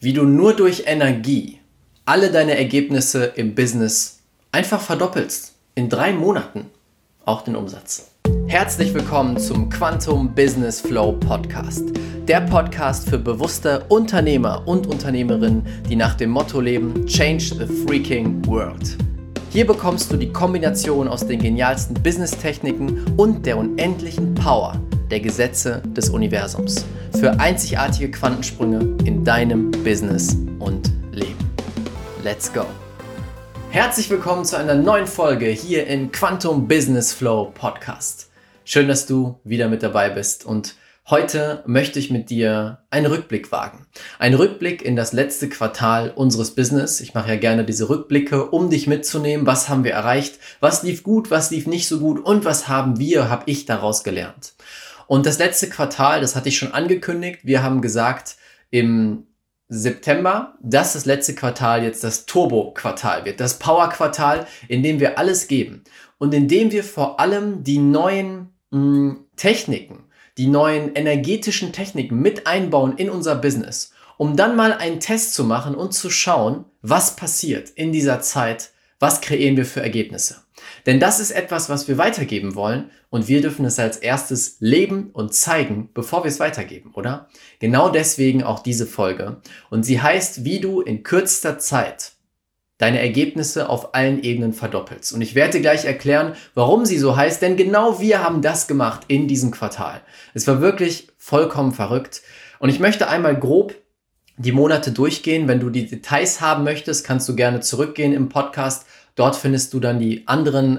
wie du nur durch Energie alle deine Ergebnisse im Business einfach verdoppelst. In 3 Monaten auch den Umsatz. Herzlich willkommen zum Quantum Business Flow Podcast. Der Podcast für bewusste Unternehmer und Unternehmerinnen, die nach dem Motto leben: Change the freaking world. Hier bekommst du die Kombination aus den genialsten Business-Techniken und der unendlichen Power der Gesetze des Universums für einzigartige Quantensprünge in deinem Business und Leben. Let's go! Herzlich willkommen zu einer neuen Folge hier im Quantum Business Flow Podcast. Schön, dass du wieder mit dabei bist, und heute möchte ich mit dir einen Rückblick wagen. Ein Rückblick in das letzte Quartal unseres Business. Ich mache ja gerne diese Rückblicke, um dich mitzunehmen. Was haben wir erreicht? Was lief gut? Was lief nicht so gut? Und was habe ich daraus gelernt? Und das letzte Quartal, das hatte ich schon angekündigt. Wir haben gesagt im September, dass das letzte Quartal jetzt das Turbo-Quartal wird. Das Power-Quartal, in dem wir alles geben. Und in dem wir vor allem die neuen Techniken, die neuen energetischen Techniken mit einbauen in unser Business, um dann mal einen Test zu machen und zu schauen, was passiert in dieser Zeit, was kreieren wir für Ergebnisse. Denn das ist etwas, was wir weitergeben wollen, und wir dürfen es als erstes leben und zeigen, bevor wir es weitergeben, oder? Genau deswegen auch diese Folge. Und sie heißt, wie du in kürzester Zeit deine Ergebnisse auf allen Ebenen verdoppelst. Und ich werde dir gleich erklären, warum sie so heißt, denn genau wir haben das gemacht in diesem Quartal. Es war wirklich vollkommen verrückt. Und ich möchte einmal grob die Monate durchgehen. Wenn du die Details haben möchtest, kannst du gerne zurückgehen im Podcast. Dort findest du dann die anderen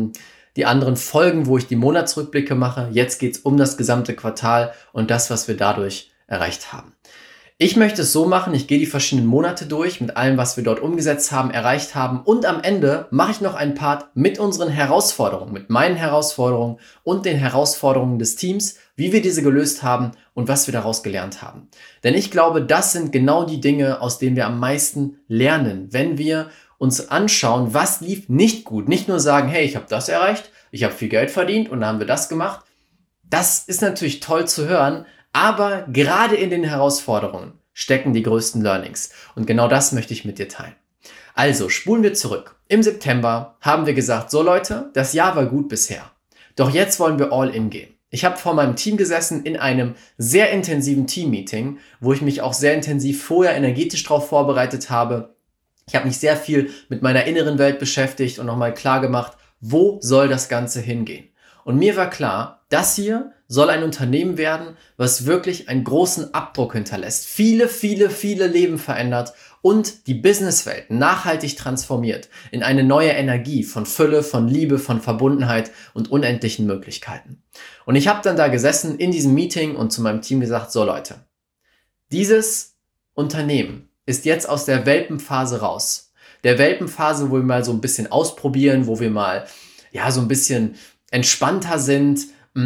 Folgen, wo ich die Monatsrückblicke mache. Jetzt geht es um das gesamte Quartal und das, was wir dadurch erreicht haben. Ich möchte es so machen, ich gehe die verschiedenen Monate durch mit allem, was wir dort umgesetzt haben, erreicht haben, und am Ende mache ich noch einen Part mit unseren Herausforderungen, mit meinen Herausforderungen und den Herausforderungen des Teams, wie wir diese gelöst haben und was wir daraus gelernt haben. Denn ich glaube, das sind genau die Dinge, aus denen wir am meisten lernen, wenn wir uns anschauen, was lief nicht gut. Nicht nur sagen, hey, ich habe das erreicht, ich habe viel Geld verdient und dann haben wir das gemacht. Das ist natürlich toll zu hören, aber gerade in den Herausforderungen stecken die größten Learnings. Und genau das möchte ich mit dir teilen. Also, spulen wir zurück. Im September haben wir gesagt, so Leute, das Jahr war gut bisher. Doch jetzt wollen wir all in gehen. Ich habe vor meinem Team gesessen in einem sehr intensiven Team-Meeting, wo ich mich auch sehr intensiv vorher energetisch darauf vorbereitet habe. Ich habe mich sehr viel mit meiner inneren Welt beschäftigt und nochmal klar gemacht, wo soll das Ganze hingehen? Und mir war klar, das hier soll ein Unternehmen werden, was wirklich einen großen Abdruck hinterlässt, viele Leben verändert und die Businesswelt nachhaltig transformiert in eine neue Energie von Fülle, von Liebe, von Verbundenheit und unendlichen Möglichkeiten. Und ich habe dann da gesessen in diesem Meeting und zu meinem Team gesagt, so Leute, dieses Unternehmen ist jetzt aus der Welpenphase raus. Der Welpenphase, wo wir mal so ein bisschen ausprobieren, wo wir mal so ein bisschen entspannter sind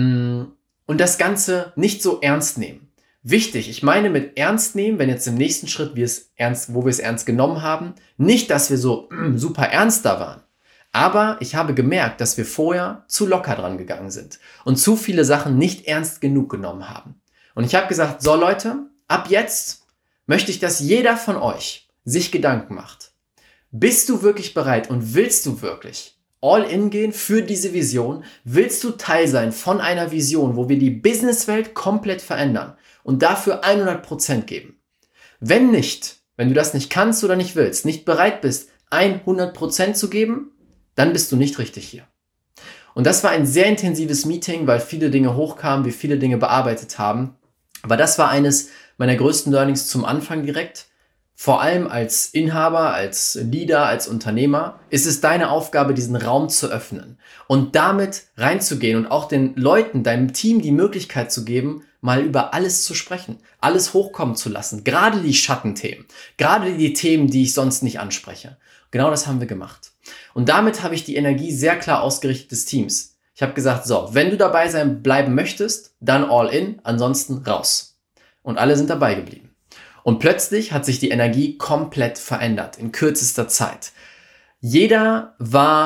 und das Ganze nicht so ernst nehmen. Wichtig, ich meine mit ernst nehmen, wenn jetzt im nächsten Schritt wo wir es ernst genommen haben, nicht, dass wir so super ernst da waren. Aber ich habe gemerkt, dass wir vorher zu locker dran gegangen sind und zu viele Sachen nicht ernst genug genommen haben. Und ich habe gesagt, so Leute, ab jetzt möchte ich, dass jeder von euch sich Gedanken macht. Bist du wirklich bereit und willst du wirklich all in gehen für diese Vision? Willst du Teil sein von einer Vision, wo wir die Businesswelt komplett verändern und dafür 100% geben? Wenn nicht, wenn du das nicht kannst oder nicht willst, nicht bereit bist, 100% zu geben, dann bist du nicht richtig hier. Und das war ein sehr intensives Meeting, weil viele Dinge hochkamen, wir viele Dinge bearbeitet haben. Aber das war eines meiner größten Learnings zum Anfang direkt. Vor allem als Inhaber, als Leader, als Unternehmer ist es deine Aufgabe, diesen Raum zu öffnen und damit reinzugehen und auch den Leuten, deinem Team die Möglichkeit zu geben, mal über alles zu sprechen, alles hochkommen zu lassen, gerade die Schattenthemen, gerade die Themen, die ich sonst nicht anspreche. Genau das haben wir gemacht. Und damit habe ich die Energie sehr klar ausgerichtet des Teams. Ich habe gesagt, so, wenn du dabei bleiben möchtest, dann all in, ansonsten raus. Und alle sind dabei geblieben. Und plötzlich hat sich die Energie komplett verändert in kürzester Zeit. Jeder war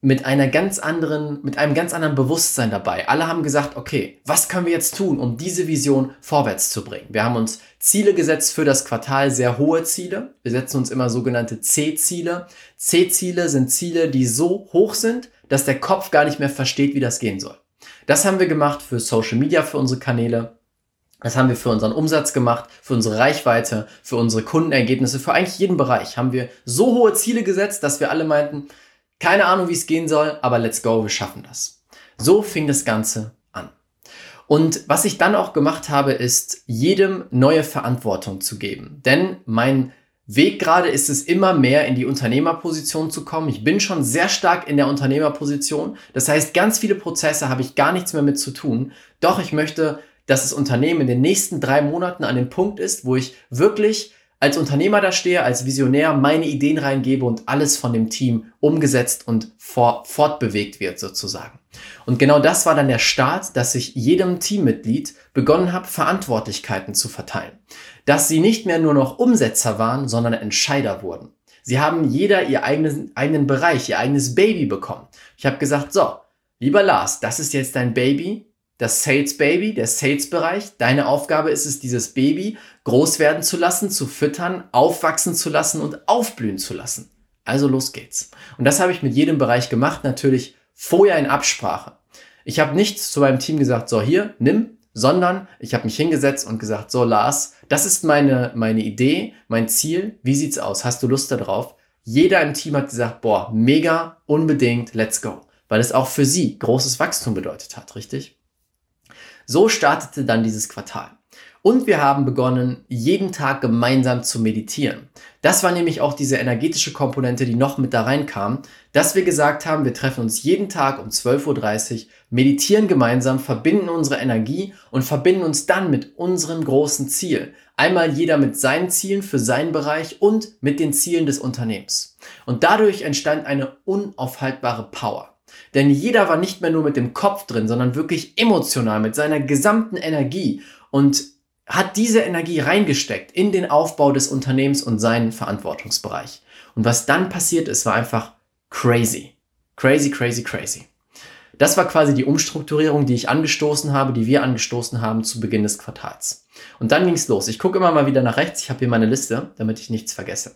mit einem ganz anderen Bewusstsein dabei. Alle haben gesagt, okay, was können wir jetzt tun, um diese Vision vorwärts zu bringen? Wir haben uns Ziele gesetzt für das Quartal, sehr hohe Ziele. Wir setzen uns immer sogenannte C-Ziele. C-Ziele sind Ziele, die so hoch sind, dass der Kopf gar nicht mehr versteht, wie das gehen soll. Das haben wir gemacht für Social Media, für unsere Kanäle. Das haben wir für unseren Umsatz gemacht, für unsere Reichweite, für unsere Kundenergebnisse, für eigentlich jeden Bereich haben wir so hohe Ziele gesetzt, dass wir alle meinten, keine Ahnung, wie es gehen soll, aber let's go, wir schaffen das. So fing das Ganze an. Und was ich dann auch gemacht habe, ist, jedem neue Verantwortung zu geben. Denn mein Weg gerade ist es, immer mehr in die Unternehmerposition zu kommen. Ich bin schon sehr stark in der Unternehmerposition. Das heißt, ganz viele Prozesse habe ich gar nichts mehr mit zu tun. Doch ich möchte, dass das Unternehmen in den nächsten 3 Monaten an dem Punkt ist, wo ich wirklich als Unternehmer da stehe, als Visionär meine Ideen reingebe und alles von dem Team umgesetzt und fortbewegt wird sozusagen. Und genau das war dann der Start, dass ich jedem Teammitglied begonnen habe, Verantwortlichkeiten zu verteilen. Dass sie nicht mehr nur noch Umsetzer waren, sondern Entscheider wurden. Sie haben jeder ihr eigenen Bereich, ihr eigenes Baby bekommen. Ich habe gesagt, so, lieber Lars, das ist jetzt dein Baby, das Sales Baby, der Sales-Bereich. Deine Aufgabe ist es, dieses Baby groß werden zu lassen, zu füttern, aufwachsen zu lassen und aufblühen zu lassen. Also los geht's. Und das habe ich mit jedem Bereich gemacht, natürlich vorher in Absprache. Ich habe nicht zu meinem Team gesagt, so hier, nimm, sondern ich habe mich hingesetzt und gesagt, so Lars, das ist meine Idee, mein Ziel. Wie sieht's aus? Hast du Lust darauf? Jeder im Team hat gesagt, boah, mega, unbedingt, let's go. Weil es auch für sie großes Wachstum bedeutet hat, richtig? So startete dann dieses Quartal. Und wir haben begonnen, jeden Tag gemeinsam zu meditieren. Das war nämlich auch diese energetische Komponente, die noch mit da reinkam, dass wir gesagt haben, wir treffen uns jeden Tag um 12:30 Uhr, meditieren gemeinsam, verbinden unsere Energie und verbinden uns dann mit unserem großen Ziel. Einmal jeder mit seinen Zielen für seinen Bereich und mit den Zielen des Unternehmens. Und dadurch entstand eine unaufhaltbare Power. Denn jeder war nicht mehr nur mit dem Kopf drin, sondern wirklich emotional mit seiner gesamten Energie und hat diese Energie reingesteckt in den Aufbau des Unternehmens und seinen Verantwortungsbereich. Und was dann passiert ist, war einfach crazy. Crazy, crazy, crazy. Das war quasi die Umstrukturierung, die ich angestoßen habe, die wir angestoßen haben zu Beginn des Quartals. Und dann ging es los. Ich gucke immer mal wieder nach rechts. Ich habe hier meine Liste, damit ich nichts vergesse.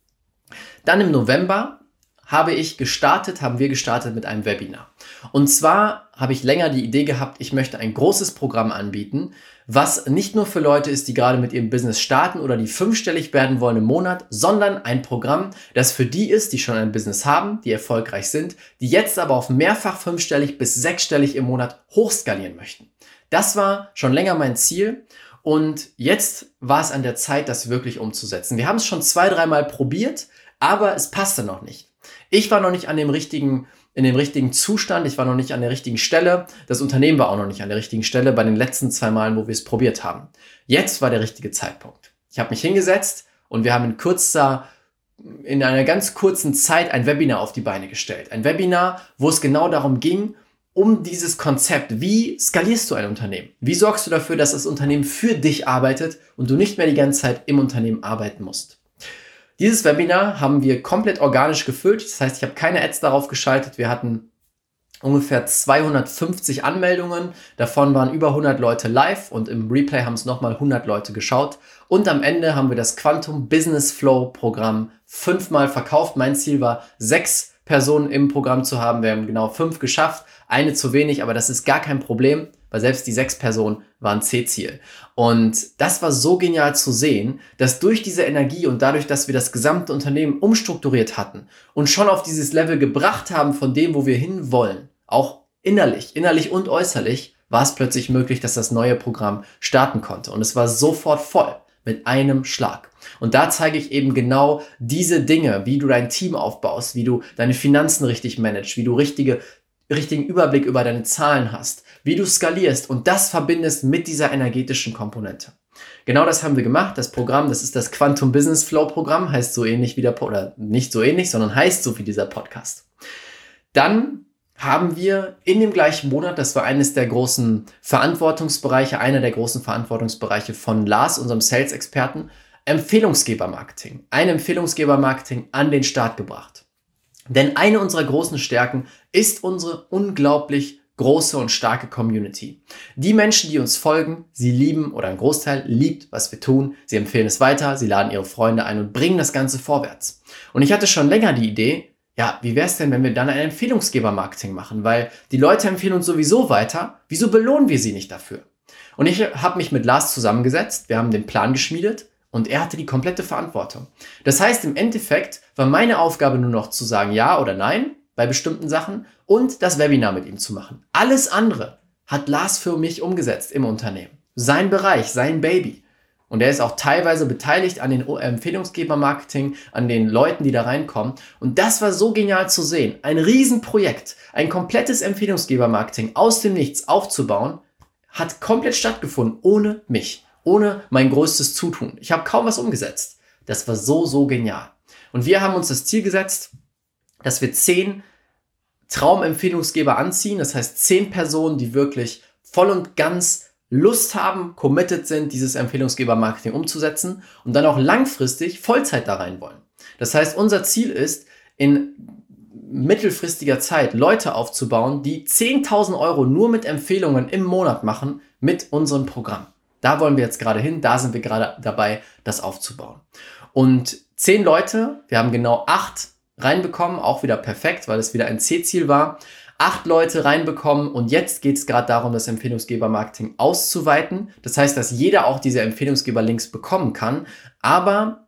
Dann im November haben wir gestartet mit einem Webinar. Und zwar habe ich länger die Idee gehabt, ich möchte ein großes Programm anbieten, was nicht nur für Leute ist, die gerade mit ihrem Business starten oder die 5-stellig werden wollen im Monat, sondern ein Programm, das für die ist, die schon ein Business haben, die erfolgreich sind, die jetzt aber auf mehrfach 5-stellig bis 6-stellig im Monat hochskalieren möchten. Das war schon länger mein Ziel. Und jetzt war es an der Zeit, das wirklich umzusetzen. Wir haben es schon 2-3 Mal probiert, aber es passte noch nicht. Ich war noch nicht in dem richtigen Zustand, ich war noch nicht an der richtigen Stelle. Das Unternehmen war auch noch nicht an der richtigen Stelle bei den letzten 2 Malen, wo wir es probiert haben. Jetzt war der richtige Zeitpunkt. Ich habe mich hingesetzt und wir haben in einer ganz kurzen Zeit ein Webinar auf die Beine gestellt. Ein Webinar, wo es genau darum ging, um dieses Konzept. Wie skalierst du ein Unternehmen? Wie sorgst du dafür, dass das Unternehmen für dich arbeitet und du nicht mehr die ganze Zeit im Unternehmen arbeiten musst? Dieses Webinar haben wir komplett organisch gefüllt. Das heißt, ich habe keine Ads darauf geschaltet. Wir hatten ungefähr 250 Anmeldungen. Davon waren über 100 Leute live und im Replay haben es nochmal 100 Leute geschaut. Und am Ende haben wir das Quantum Business Flow Programm 5-mal verkauft. Mein Ziel war, 6 Personen im Programm zu haben. Wir haben genau 5 geschafft. Eine zu wenig, aber das ist gar kein Problem, weil selbst die 6 Personen waren C-Ziel. Und das war so genial zu sehen, dass durch diese Energie und dadurch, dass wir das gesamte Unternehmen umstrukturiert hatten und schon auf dieses Level gebracht haben von dem, wo wir hinwollen, auch innerlich und äußerlich, war es plötzlich möglich, dass das neue Programm starten konnte. Und es war sofort voll, mit einem Schlag. Und da zeige ich eben genau diese Dinge, wie du dein Team aufbaust, wie du deine Finanzen richtig managst, wie du richtigen Überblick über deine Zahlen hast, wie du skalierst und das verbindest mit dieser energetischen Komponente. Genau das haben wir gemacht. Das Programm, das ist das Quantum Business Flow Programm, heißt so ähnlich wie oder nicht so ähnlich, sondern heißt so wie dieser Podcast. Dann haben wir in dem gleichen Monat, das war einer der großen Verantwortungsbereiche von Lars, unserem Sales-Experten, Empfehlungsgebermarketing an den Start gebracht. Denn eine unserer großen Stärken ist unsere unglaublich große und starke Community. Die Menschen, die uns folgen, sie lieben oder ein Großteil liebt, was wir tun. Sie empfehlen es weiter, sie laden ihre Freunde ein und bringen das Ganze vorwärts. Und ich hatte schon länger die Idee, ja, wie wäre es denn, wenn wir dann ein Empfehlungsgeber-Marketing machen? Weil die Leute empfehlen uns sowieso weiter. Wieso belohnen wir sie nicht dafür? Und ich habe mich mit Lars zusammengesetzt. Wir haben den Plan geschmiedet und er hatte die komplette Verantwortung. Das heißt, im Endeffekt war meine Aufgabe nur noch zu sagen ja oder nein bei bestimmten Sachen und das Webinar mit ihm zu machen. Alles andere hat Lars für mich umgesetzt im Unternehmen. Sein Bereich, sein Baby. Und er ist auch teilweise beteiligt an den Empfehlungsgeber-Marketing, an den Leuten, die da reinkommen. Und das war so genial zu sehen. Ein Riesenprojekt, ein komplettes Empfehlungsgeber-Marketing aus dem Nichts aufzubauen, hat komplett stattgefunden, ohne mich, ohne mein größtes Zutun. Ich habe kaum was umgesetzt. Das war so genial. Und wir haben uns das Ziel gesetzt, dass wir 10 Traumempfehlungsgeber anziehen. Das heißt 10 Personen, die wirklich voll und ganz Lust haben, committed sind, dieses Empfehlungsgeber-Marketing umzusetzen und dann auch langfristig Vollzeit da rein wollen. Das heißt, unser Ziel ist, in mittelfristiger Zeit Leute aufzubauen, die 10.000 Euro nur mit Empfehlungen im Monat machen mit unserem Programm. Da wollen wir jetzt gerade hin, da sind wir gerade dabei, das aufzubauen. Und 10 Leute, wir haben genau 8 reinbekommen, auch wieder perfekt, weil es wieder ein C-Ziel war. 8 Leute reinbekommen und jetzt geht es gerade darum, das Empfehlungsgeber-Marketing auszuweiten. Das heißt, dass jeder auch diese Empfehlungsgeber-Links bekommen kann, aber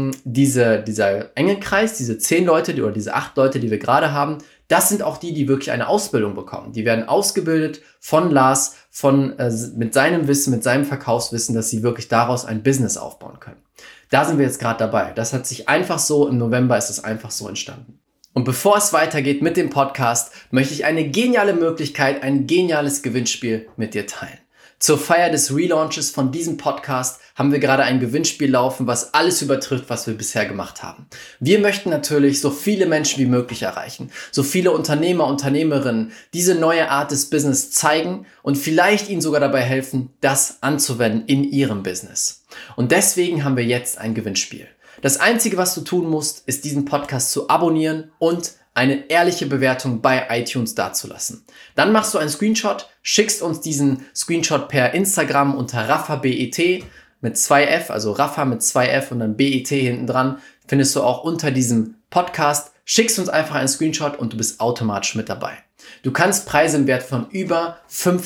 dieser enge Kreis, diese 10 Leute oder diese 8 Leute, die wir gerade haben, das sind auch die, die wirklich eine Ausbildung bekommen. Die werden ausgebildet von Lars, mit seinem Wissen, mit seinem Verkaufswissen, dass sie wirklich daraus ein Business aufbauen können. Da sind wir jetzt gerade dabei. Das hat sich einfach so, im November ist es einfach so entstanden. Und bevor es weitergeht mit dem Podcast, möchte ich eine geniale Möglichkeit, ein geniales Gewinnspiel mit dir teilen. Zur Feier des Relaunches von diesem Podcast haben wir gerade ein Gewinnspiel laufen, was alles übertrifft, was wir bisher gemacht haben. Wir möchten natürlich so viele Menschen wie möglich erreichen, so viele Unternehmer, Unternehmerinnen diese neue Art des Business zeigen und vielleicht ihnen sogar dabei helfen, das anzuwenden in ihrem Business. Und deswegen haben wir jetzt ein Gewinnspiel. Das Einzige, was du tun musst, ist diesen Podcast zu abonnieren und eine ehrliche Bewertung bei iTunes dazulassen. Dann machst du einen Screenshot, schickst uns diesen Screenshot per Instagram unter RaffaBET mit 2F, also Raffa mit 2F und dann BET hinten dran, findest du auch unter diesem Podcast. Schickst uns einfach einen Screenshot und du bist automatisch mit dabei. Du kannst Preise im Wert von über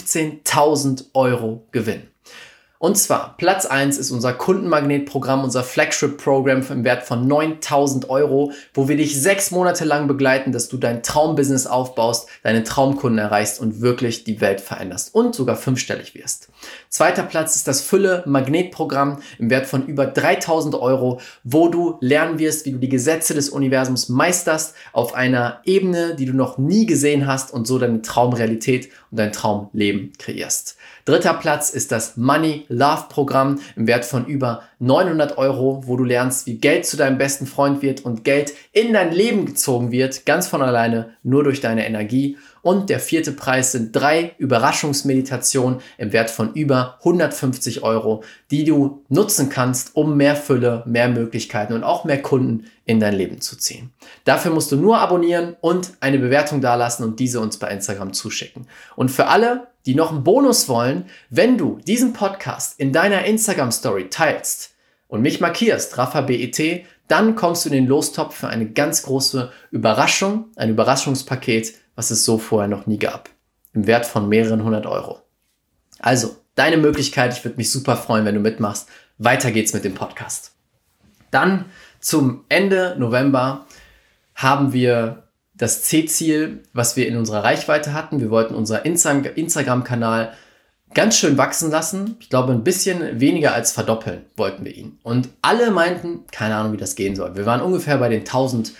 15.000 Euro gewinnen. Und zwar, Platz 1 ist unser Kundenmagnetprogramm, unser Flagship-Programm im Wert von 9.000 Euro, wo wir dich 6 Monate lang begleiten, dass du dein Traumbusiness aufbaust, deine Traumkunden erreichst und wirklich die Welt veränderst und sogar 5-stellig wirst. Zweiter Platz ist das Fülle-Magnetprogramm im Wert von über 3.000 Euro, wo du lernen wirst, wie du die Gesetze des Universums meisterst auf einer Ebene, die du noch nie gesehen hast und so deine Traumrealität und dein Traumleben kreierst. Dritter Platz ist das Money-Love-Programm im Wert von über 900 Euro, wo du lernst, wie Geld zu deinem besten Freund wird und Geld in dein Leben gezogen wird, ganz von alleine, nur durch deine Energie. Und der 4. Preis sind 3 Überraschungsmeditationen im Wert von über 150 Euro, die du nutzen kannst, um mehr Fülle, mehr Möglichkeiten und auch mehr Kunden in dein Leben zu ziehen. Dafür musst du nur abonnieren und eine Bewertung dalassen und diese uns bei Instagram zuschicken. Und für alle, die noch einen Bonus wollen, wenn du diesen Podcast in deiner Instagram-Story teilst und mich markierst, RaffaBET, dann kommst du in den Lostopf für eine ganz große Überraschung, ein Überraschungspaket, was es so vorher noch nie gab, im Wert von mehreren 100 Euro. Also, deine Möglichkeit, ich würde mich super freuen, wenn du mitmachst. Weiter geht's mit dem Podcast. Dann zum Ende November haben wir das C-Ziel, was wir in unserer Reichweite hatten. Wir wollten unseren Instagram-Kanal ganz schön wachsen lassen. Ich glaube, ein bisschen weniger als verdoppeln wollten wir ihn. Und alle meinten, keine Ahnung, wie das gehen soll. Wir waren ungefähr bei den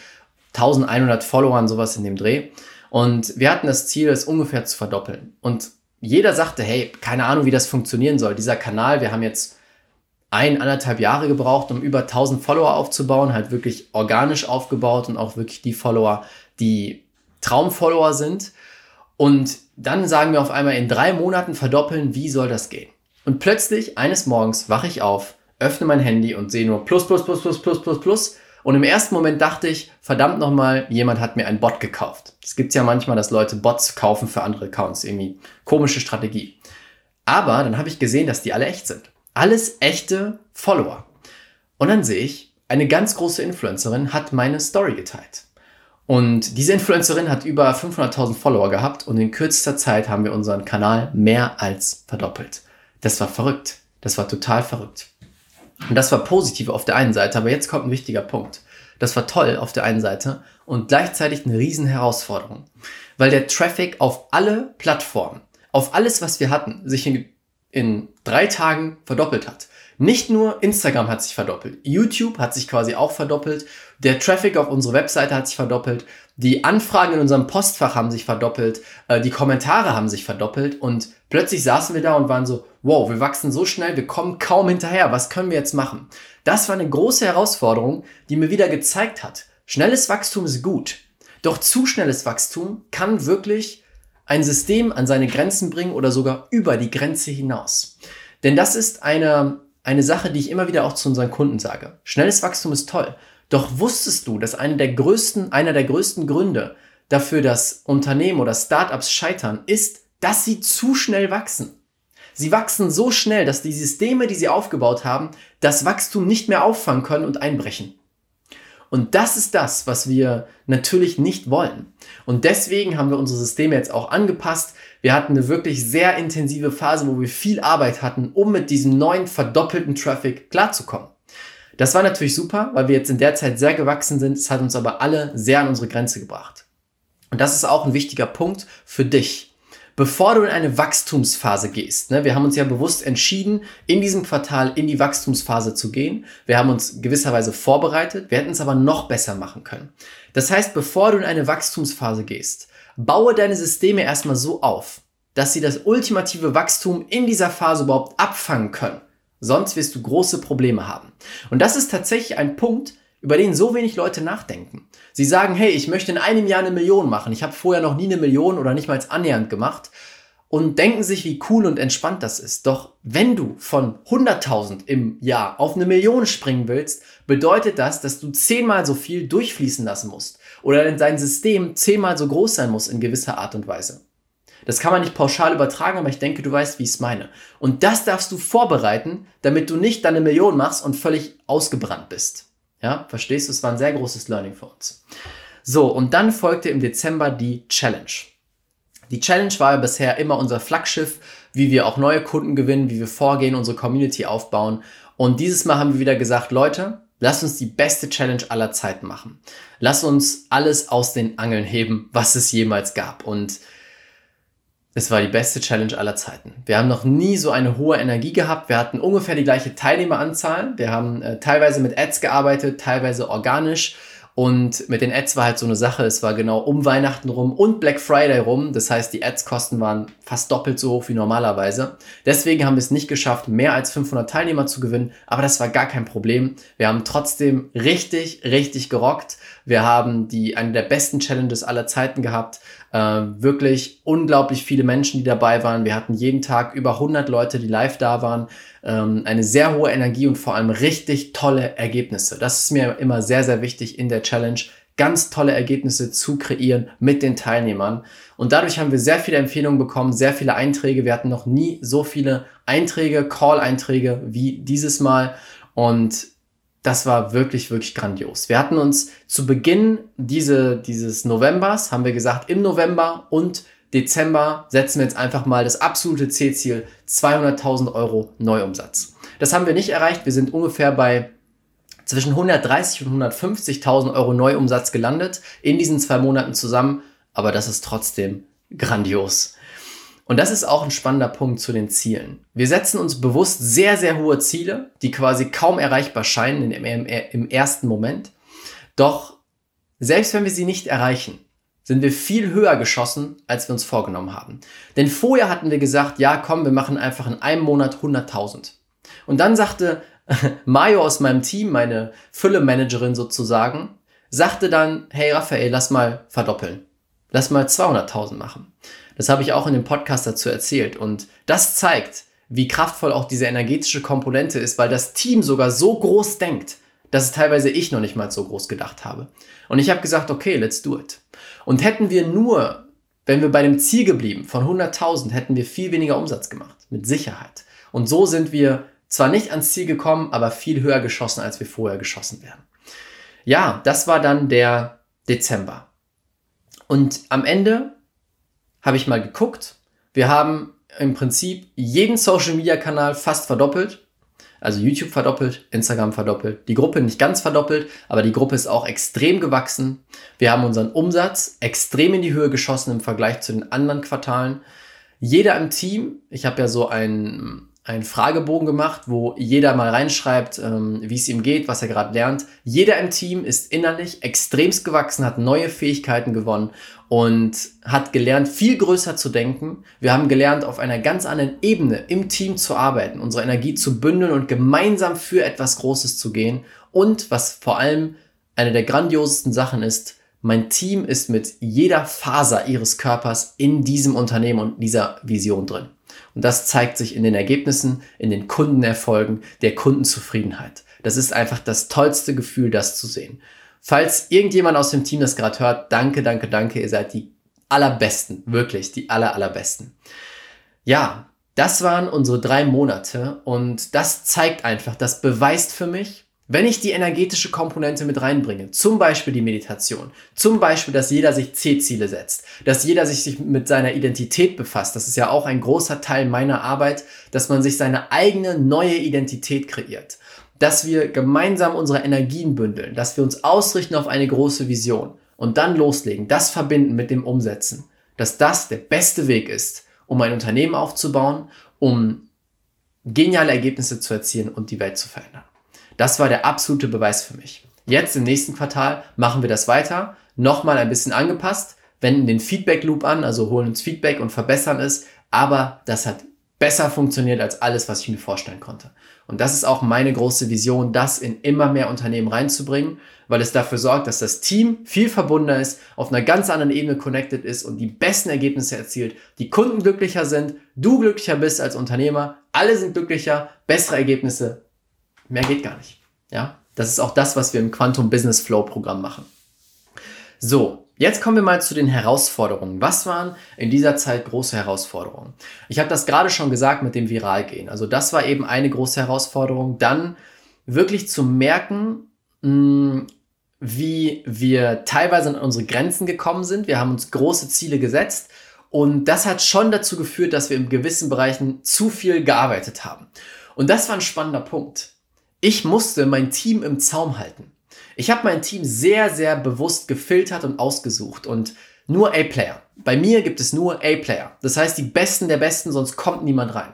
1100 Followern, sowas in dem Dreh. Und wir hatten das Ziel, es ungefähr zu verdoppeln. Und jeder sagte, hey, keine Ahnung, wie das funktionieren soll. Dieser Kanal, wir haben jetzt 1,5 Jahre gebraucht, um über 1000 Follower aufzubauen, halt wirklich organisch aufgebaut und auch wirklich die Follower, die Traumfollower sind. Und dann sagen wir auf einmal, in 3 Monaten verdoppeln, wie soll das gehen? Und plötzlich, eines Morgens, wache ich auf, öffne mein Handy und sehe nur plus. Und im ersten Moment dachte ich, verdammt nochmal, jemand hat mir einen Bot gekauft. Es gibt ja manchmal, dass Leute Bots kaufen für andere Accounts. Irgendwie komische Strategie. Aber dann habe ich gesehen, dass die alle echt sind. Alles echte Follower. Und dann sehe ich, eine ganz große Influencerin hat meine Story geteilt. Und diese Influencerin hat über 500.000 Follower gehabt und in kürzester Zeit haben wir unseren Kanal mehr als verdoppelt. Das war verrückt. Das war total verrückt. Und das war positiv auf der einen Seite, aber jetzt kommt ein wichtiger Punkt. Das war toll auf der einen Seite und gleichzeitig eine riesen Herausforderung. Weil der Traffic auf alle Plattformen, auf alles, was wir hatten, sich in 3 Tagen verdoppelt hat. Nicht nur Instagram hat sich verdoppelt, YouTube hat sich quasi auch verdoppelt, der Traffic auf unsere Webseite hat sich verdoppelt, die Anfragen in unserem Postfach haben sich verdoppelt, die Kommentare haben sich verdoppelt und plötzlich saßen wir da und waren so, wow, wir wachsen so schnell, wir kommen kaum hinterher, was können wir jetzt machen? Das war eine große Herausforderung, die mir wieder gezeigt hat, schnelles Wachstum ist gut, doch zu schnelles Wachstum kann wirklich ein System an seine Grenzen bringen oder sogar über die Grenze hinaus. Denn das ist eine Sache, die ich immer wieder auch zu unseren Kunden sage. Schnelles Wachstum ist toll. Doch wusstest du, dass einer der größten Gründe dafür, dass Unternehmen oder Startups scheitern, ist, dass sie zu schnell wachsen. Sie wachsen so schnell, dass die Systeme, die sie aufgebaut haben, das Wachstum nicht mehr auffangen können und einbrechen. Und das ist das, was wir natürlich nicht wollen. Und deswegen haben wir unsere Systeme jetzt auch angepasst. Wir hatten eine wirklich sehr intensive Phase, wo wir viel Arbeit hatten, um mit diesem neuen verdoppelten Traffic klarzukommen. Das war natürlich super, weil wir jetzt in der Zeit sehr gewachsen sind. Es hat uns aber alle sehr an unsere Grenze gebracht. Und das ist auch ein wichtiger Punkt für dich. Bevor du in eine Wachstumsphase gehst, wir haben uns ja bewusst entschieden, in diesem Quartal in die Wachstumsphase zu gehen. Wir haben uns gewisserweise vorbereitet, wir hätten es aber noch besser machen können. Das heißt, bevor du in eine Wachstumsphase gehst, baue deine Systeme erstmal so auf, dass sie das ultimative Wachstum in dieser Phase überhaupt abfangen können. Sonst wirst du große Probleme haben. Und das ist tatsächlich ein Punkt, über den so wenig Leute nachdenken. Sie sagen, hey, ich möchte in einem Jahr 1 Million machen. Ich habe vorher noch nie 1 Million oder nicht mal annähernd gemacht und denken sich, wie cool und entspannt das ist. Doch wenn du von 100.000 im Jahr auf 1 Million springen willst, bedeutet das, dass du 10-mal so viel durchfließen lassen musst oder dein System 10-mal so groß sein muss in gewisser Art und Weise. Das kann man nicht pauschal übertragen, aber ich denke, du weißt, wie ich es meine. Und das darfst du vorbereiten, damit du nicht dann 1 Million machst und völlig ausgebrannt bist. Ja, verstehst du? Es war ein sehr großes Learning für uns. So, und dann folgte im Dezember die Challenge. Die Challenge war ja bisher immer unser Flaggschiff, wie wir auch neue Kunden gewinnen, wie wir vorgehen, unsere Community aufbauen. Und dieses Mal haben wir wieder gesagt, Leute, lasst uns die beste Challenge aller Zeiten machen. Lasst uns alles aus den Angeln heben, was es jemals gab. Und es war die beste Challenge aller Zeiten. Wir haben noch nie so eine hohe Energie gehabt. Wir hatten ungefähr die gleiche Teilnehmeranzahl. Wir haben teilweise mit Ads gearbeitet, teilweise organisch. Und mit den Ads war halt so eine Sache, es war genau um Weihnachten rum und Black Friday rum. Das heißt, die Ads-Kosten waren fast doppelt so hoch wie normalerweise. Deswegen haben wir es nicht geschafft, mehr als 500 Teilnehmer zu gewinnen. Aber das war gar kein Problem. Wir haben trotzdem richtig, richtig gerockt. Wir haben eine der besten Challenges aller Zeiten gehabt. Wirklich unglaublich viele Menschen, die dabei waren. Wir hatten jeden Tag über 100 Leute, die live da waren. Eine sehr hohe Energie und vor allem richtig tolle Ergebnisse. Das ist mir immer sehr, sehr wichtig in der Challenge, ganz tolle Ergebnisse zu kreieren mit den Teilnehmern. Und dadurch haben wir sehr viele Empfehlungen bekommen, sehr viele Einträge. Wir hatten noch nie so viele Einträge, Call-Einträge wie dieses Mal. Und das war wirklich, wirklich grandios. Wir hatten uns zu Beginn dieses Novembers, haben wir gesagt, im November und Dezember setzen wir jetzt einfach mal das absolute Zielziel 200.000 Euro Neuumsatz. Das haben wir nicht erreicht. Wir sind ungefähr bei zwischen 130.000 und 150.000 Euro Neuumsatz gelandet in diesen 2 Monaten zusammen. Aber das ist trotzdem grandios. Und das ist auch ein spannender Punkt zu den Zielen. Wir setzen uns bewusst sehr, sehr hohe Ziele, die quasi kaum erreichbar scheinen im ersten Moment. Doch selbst wenn wir sie nicht erreichen, sind wir viel höher geschossen, als wir uns vorgenommen haben. Denn vorher hatten wir gesagt, ja komm, wir machen einfach in einem Monat 100.000. Und dann sagte Mayo aus meinem Team, meine Fülle-Managerin sozusagen, sagte dann, hey Raphael, lass mal verdoppeln. Lass mal 200.000 machen. Das habe ich auch in dem Podcast dazu erzählt. Und das zeigt, wie kraftvoll auch diese energetische Komponente ist, weil das Team sogar so groß denkt, dass es teilweise ich noch nicht mal so groß gedacht habe. Und ich habe gesagt, okay, let's do it. Und wenn wir bei dem Ziel geblieben von 100.000, hätten wir viel weniger Umsatz gemacht, mit Sicherheit. Und so sind wir zwar nicht ans Ziel gekommen, aber viel höher geschossen, als wir vorher geschossen wären. Ja, das war dann der Dezember. Und am Ende habe ich mal geguckt. Wir haben im Prinzip jeden Social-Media-Kanal fast verdoppelt. Also YouTube verdoppelt, Instagram verdoppelt, die Gruppe nicht ganz verdoppelt, aber die Gruppe ist auch extrem gewachsen. Wir haben unseren Umsatz extrem in die Höhe geschossen im Vergleich zu den anderen Quartalen. Jeder im Team, ich habe ja so einen Fragebogen gemacht, wo jeder mal reinschreibt, wie es ihm geht, was er gerade lernt. Jeder im Team ist innerlich extremst gewachsen, hat neue Fähigkeiten gewonnen und hat gelernt, viel größer zu denken. Wir haben gelernt, auf einer ganz anderen Ebene im Team zu arbeiten, unsere Energie zu bündeln und gemeinsam für etwas Großes zu gehen. Und was vor allem eine der grandiosesten Sachen ist, mein Team ist mit jeder Faser ihres Körpers in diesem Unternehmen und dieser Vision drin. Und das zeigt sich in den Ergebnissen, in den Kundenerfolgen, der Kundenzufriedenheit. Das ist einfach das tollste Gefühl, das zu sehen. Falls irgendjemand aus dem Team das gerade hört, danke, danke, danke. Ihr seid die Allerbesten, wirklich die Allerbesten. Ja, das waren unsere 3 Monate und das zeigt einfach, das beweist für mich, wenn ich die energetische Komponente mit reinbringe, zum Beispiel die Meditation, zum Beispiel, dass jeder sich C-Ziele setzt, dass jeder sich mit seiner Identität befasst, das ist ja auch ein großer Teil meiner Arbeit, dass man sich seine eigene neue Identität kreiert, dass wir gemeinsam unsere Energien bündeln, dass wir uns ausrichten auf eine große Vision und dann loslegen, das verbinden mit dem Umsetzen, dass das der beste Weg ist, um ein Unternehmen aufzubauen, um geniale Ergebnisse zu erzielen und die Welt zu verändern. Das war der absolute Beweis für mich. Jetzt im nächsten Quartal machen wir das weiter, nochmal ein bisschen angepasst, wenden den Feedback-Loop an, also holen uns Feedback und verbessern es, aber das hat besser funktioniert als alles, was ich mir vorstellen konnte. Und das ist auch meine große Vision, das in immer mehr Unternehmen reinzubringen, weil es dafür sorgt, dass das Team viel verbundener ist, auf einer ganz anderen Ebene connected ist und die besten Ergebnisse erzielt, die Kunden glücklicher sind, du glücklicher bist als Unternehmer, alle sind glücklicher, bessere Ergebnisse. Mehr geht gar nicht. Ja, das ist auch das, was wir im Quantum Business Flow Programm machen. So, jetzt kommen wir mal zu den Herausforderungen. Was waren in dieser Zeit große Herausforderungen? Ich habe das gerade schon gesagt mit dem Viralgehen. Also das war eben eine große Herausforderung. Dann wirklich zu merken, wie wir teilweise an unsere Grenzen gekommen sind. Wir haben uns große Ziele gesetzt und das hat schon dazu geführt, dass wir in gewissen Bereichen zu viel gearbeitet haben. Und das war ein spannender Punkt. Ich musste mein Team im Zaum halten. Ich habe mein Team sehr, sehr bewusst gefiltert und ausgesucht und nur A-Player. Bei mir gibt es nur A-Player. Das heißt, die Besten der Besten, sonst kommt niemand rein.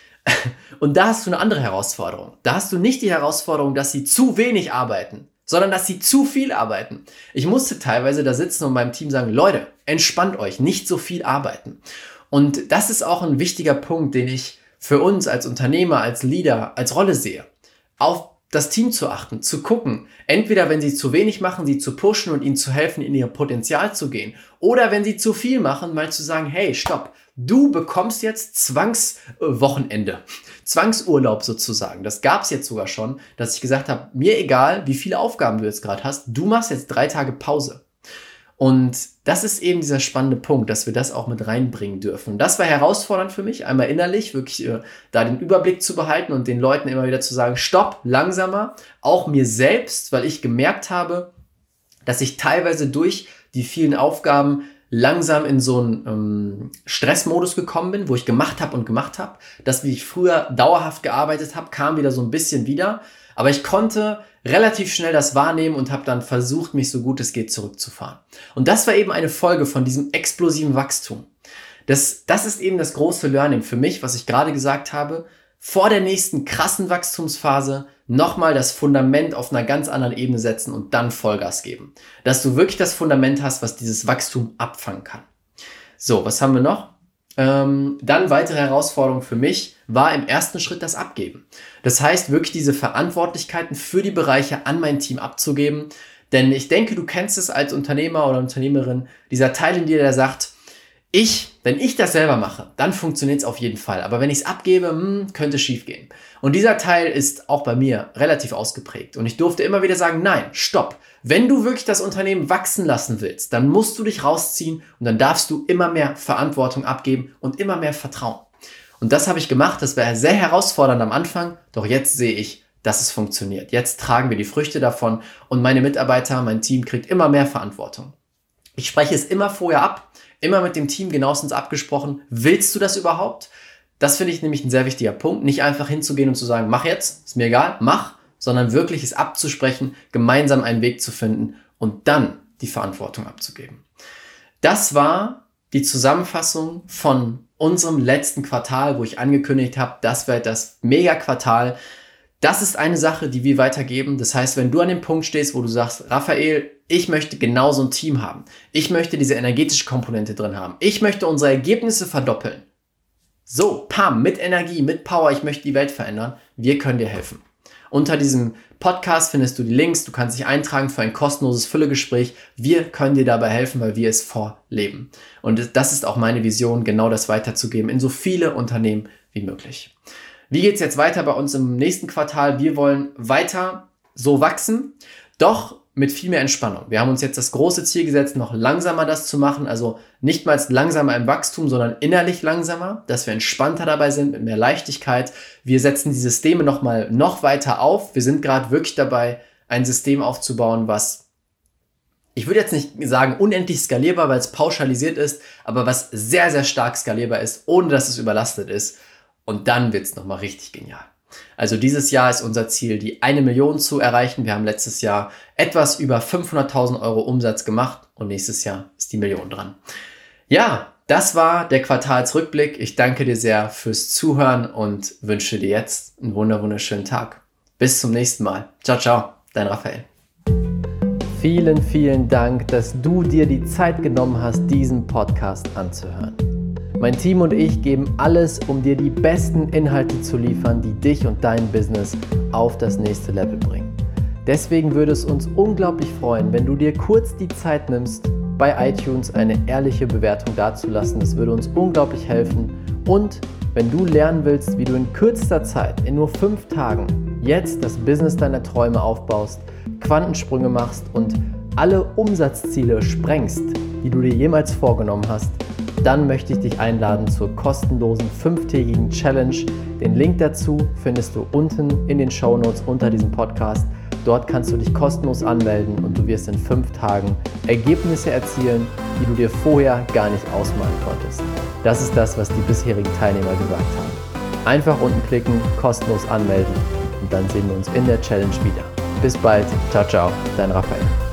Und da hast du eine andere Herausforderung. Da hast du nicht die Herausforderung, dass sie zu wenig arbeiten, sondern dass sie zu viel arbeiten. Ich musste teilweise da sitzen und meinem Team sagen, Leute, entspannt euch, nicht so viel arbeiten. Und das ist auch ein wichtiger Punkt, den ich für uns als Unternehmer, als Leader, als Rolle sehe. Auf das Team zu achten, zu gucken, entweder wenn sie zu wenig machen, sie zu pushen und ihnen zu helfen, in ihr Potenzial zu gehen, oder wenn sie zu viel machen, mal zu sagen, hey, stopp, du bekommst jetzt Zwangswochenende, Zwangsurlaub sozusagen. Das gab es jetzt sogar schon, dass ich gesagt habe, mir egal, wie viele Aufgaben du jetzt gerade hast, du machst jetzt 3 Tage Pause. Und das ist eben dieser spannende Punkt, dass wir das auch mit reinbringen dürfen. Und das war herausfordernd für mich, einmal innerlich wirklich da den Überblick zu behalten und den Leuten immer wieder zu sagen, stopp, langsamer, auch mir selbst, weil ich gemerkt habe, dass ich teilweise durch die vielen Aufgaben langsam in so einen Stressmodus gekommen bin, wo ich gemacht habe. Das, wie ich früher dauerhaft gearbeitet habe, kam wieder so ein bisschen wieder. Aber ich konnte relativ schnell das wahrnehmen und habe dann versucht, mich so gut es geht zurückzufahren. Und das war eben eine Folge von diesem explosiven Wachstum. Das ist eben das große Learning für mich, was ich gerade gesagt habe. Vor der nächsten krassen Wachstumsphase nochmal das Fundament auf einer ganz anderen Ebene setzen und dann Vollgas geben. Dass du wirklich das Fundament hast, was dieses Wachstum abfangen kann. So, was haben wir noch? Dann weitere Herausforderung für mich war im ersten Schritt das Abgeben. Das heißt, wirklich diese Verantwortlichkeiten für die Bereiche an mein Team abzugeben. Denn ich denke, du kennst es als Unternehmer oder Unternehmerin, dieser Teil in dir, der sagt, Wenn ich das selber mache, dann funktioniert es auf jeden Fall. Aber wenn ich es abgebe, könnte es schief gehen. Und dieser Teil ist auch bei mir relativ ausgeprägt. Und ich durfte immer wieder sagen, nein, stopp. Wenn du wirklich das Unternehmen wachsen lassen willst, dann musst du dich rausziehen und dann darfst du immer mehr Verantwortung abgeben und immer mehr Vertrauen. Und das habe ich gemacht. Das war sehr herausfordernd am Anfang. Doch jetzt sehe ich, dass es funktioniert. Jetzt tragen wir die Früchte davon und meine Mitarbeiter, mein Team kriegt immer mehr Verantwortung. Ich spreche es immer vorher ab, immer mit dem Team genauestens abgesprochen. Willst du das überhaupt? Das finde ich nämlich ein sehr wichtiger Punkt. Nicht einfach hinzugehen und zu sagen, mach jetzt, ist mir egal, mach, sondern wirklich es abzusprechen, gemeinsam einen Weg zu finden und dann die Verantwortung abzugeben. Das war die Zusammenfassung von unserem letzten Quartal, wo ich angekündigt habe, das wird das Mega-Quartal. Das ist eine Sache, die wir weitergeben. Das heißt, wenn du an dem Punkt stehst, wo du sagst, Raphael, ich möchte genau so ein Team haben. Ich möchte diese energetische Komponente drin haben. Ich möchte unsere Ergebnisse verdoppeln. So, mit Energie, mit Power, ich möchte die Welt verändern. Wir können dir helfen. Unter diesem Podcast findest du die Links. Du kannst dich eintragen für ein kostenloses Füllegespräch. Wir können dir dabei helfen, weil wir es vorleben. Und das ist auch meine Vision, genau das weiterzugeben in so viele Unternehmen wie möglich. Wie geht es jetzt weiter bei uns im nächsten Quartal? Wir wollen weiter so wachsen, doch mit viel mehr Entspannung. Wir haben uns jetzt das große Ziel gesetzt, noch langsamer das zu machen, also nicht mal langsamer im Wachstum, sondern innerlich langsamer, dass wir entspannter dabei sind, mit mehr Leichtigkeit. Wir setzen die Systeme noch weiter auf. Wir sind gerade wirklich dabei, ein System aufzubauen, was, ich würde jetzt nicht sagen unendlich skalierbar, weil es pauschalisiert ist, aber was sehr, sehr stark skalierbar ist, ohne dass es überlastet ist. Und dann wird es nochmal richtig genial. Also dieses Jahr ist unser Ziel, die 1 Million zu erreichen. Wir haben letztes Jahr etwas über 500.000 Euro Umsatz gemacht und nächstes Jahr ist die Million dran. Ja, das war der Quartalsrückblick. Ich danke dir sehr fürs Zuhören und wünsche dir jetzt einen wunderschönen Tag. Bis zum nächsten Mal. Ciao, ciao, dein Raphael. Vielen, vielen Dank, dass du dir die Zeit genommen hast, diesen Podcast anzuhören. Mein Team und ich geben alles, um dir die besten Inhalte zu liefern, die dich und dein Business auf das nächste Level bringen. Deswegen würde es uns unglaublich freuen, wenn du dir kurz die Zeit nimmst, bei iTunes eine ehrliche Bewertung dazulassen. Das würde uns unglaublich helfen. Und wenn du lernen willst, wie du in kürzester Zeit, in nur 5 Tagen, jetzt das Business deiner Träume aufbaust, Quantensprünge machst und alle Umsatzziele sprengst, die du dir jemals vorgenommen hast, dann möchte ich dich einladen zur kostenlosen 5-tägigen Challenge. Den Link dazu findest du unten in den Shownotes unter diesem Podcast. Dort kannst du dich kostenlos anmelden und du wirst in 5 Tagen Ergebnisse erzielen, die du dir vorher gar nicht ausmalen konntest. Das ist das, was die bisherigen Teilnehmer gesagt haben. Einfach unten klicken, kostenlos anmelden und dann sehen wir uns in der Challenge wieder. Bis bald. Ciao, ciao, dein Raphael.